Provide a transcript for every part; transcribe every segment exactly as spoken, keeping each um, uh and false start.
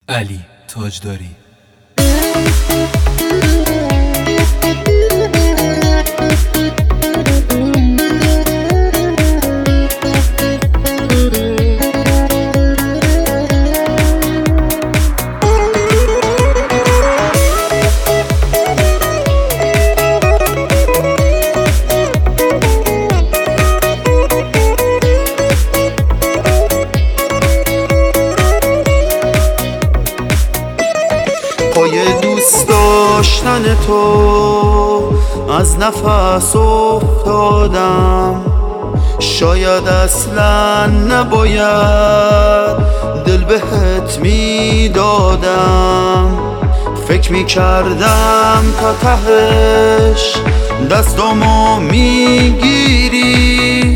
علی تاجداری. پای دوست داشتن تو از نفس افتادم، شاید اصلا نباید دل بهت میدادم. فکر میکردم تا تهش دستامو میگیری،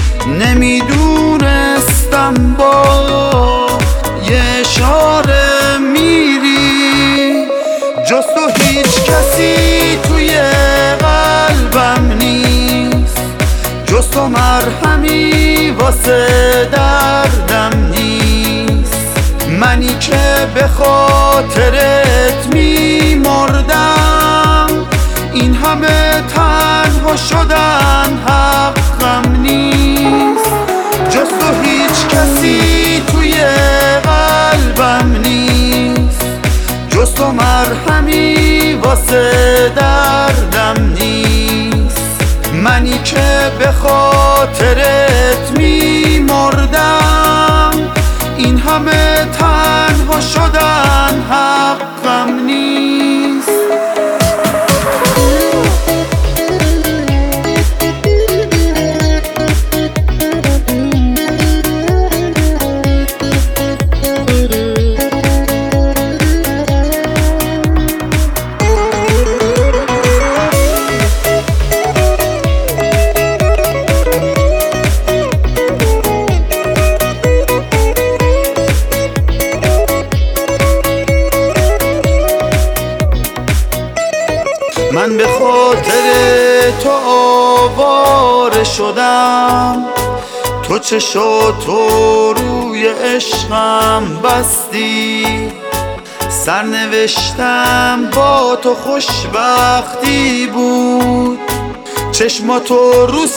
نمیدونستم با یه اشاره میری. جز تو هیچ کسی توی قلبم نیست، جز تو مرهمی واسه دردم نیست. منی که به خاطرت میمردم، این همه تنها شدن حقم نیست. جز تو هیچ کسی توی قلبم نیست، جز تو مرهمی واسه دردم نیست. منی که به خاطرت میمردم، این همه تنها شدن حقم نیست. من به خاطر تو آواره شدم، تو چشاتو روی عشقم بستی. سرنوشتم با تو خوشبختی بود، چشماتو رو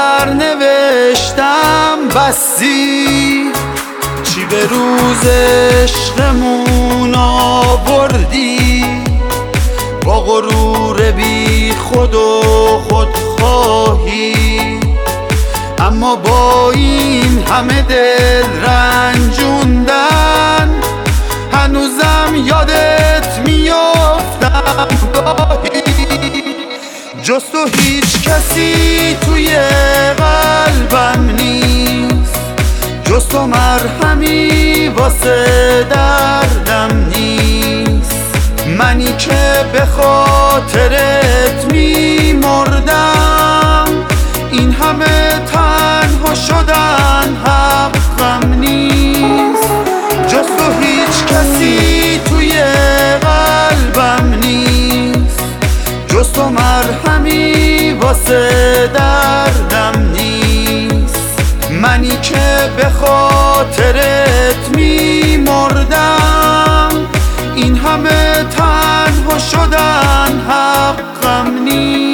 سرنوشتم بستی. چی به روز عشقمون آوردی، با غرور بی خود و خودخواهی. اما با این همه دل رنجوندن، هنوزم یادت میافتم گاهی. جز تو هیچ کسی توی قلبم نیست، جز تو مرهمی واسه دردم نیست. منی که به خاطرت میمردم، این همه تنها شدن حقم نیست. جز تو هیچ کسی توی قلبم نیست، جز تو مرهمی واسه دردم نیست. منی که به خاطرت میمردم، این همه تنها شدن حقم نیست.